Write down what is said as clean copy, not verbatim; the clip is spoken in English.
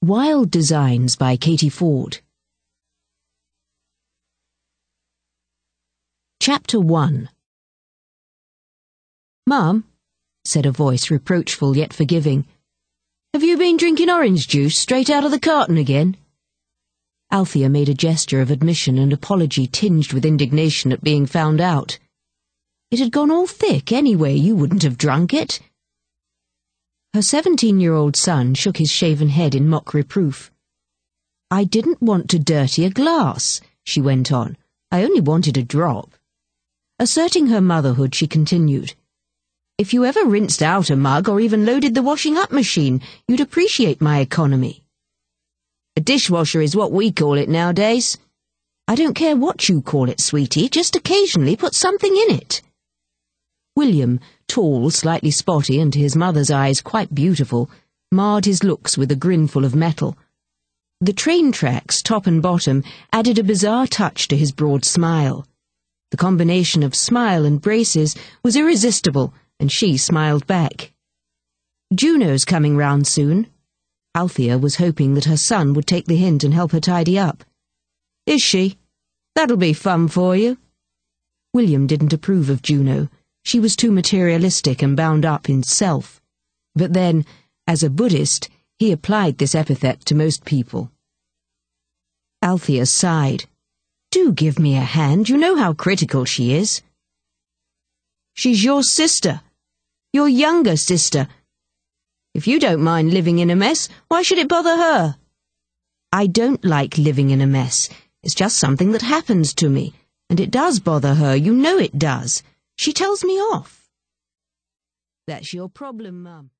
Wild Designs by Katie Ford. Chapter 1. "Mum," said a voice, reproachful yet forgiving, "have you been drinking orange juice straight out of the carton again?" Althea made a gesture of admission and apology tinged with indignation at being found out. "It had gone all thick anyway, you wouldn't have drunk it." Her 17-year-old son shook his shaven head in mock reproof. "I didn't want to dirty a glass," she went on. "I only wanted a drop." Asserting her motherhood, she continued, "If you ever rinsed out a mug or even loaded the washing-up machine, you'd appreciate my economy." "A dishwasher is what we call it nowadays." "I don't care what you call it, sweetie, just occasionally put something in it." William, tall, slightly spotty, and to his mother's eyes quite beautiful, marred his looks with a grin full of metal. The train tracks, top and bottom, added a bizarre touch to his broad smile. The combination of smile and braces was irresistible, and she smiled back. "Juno's coming round soon." Althea was hoping that her son would take the hint and help her tidy up. "Is she? That'll be fun for you." William didn't approve of Juno. She was too materialistic and bound up in self. But then, as a Buddhist, he applied this epithet to most people. Althea sighed. "Do give me a hand, you know how critical she is." "She's your sister. Your younger sister. If you don't mind living in a mess, why should it bother her?" "I don't like living in a mess. It's just something that happens to me. And it does bother her, you know it does. She tells me off." "That's your problem, Mum."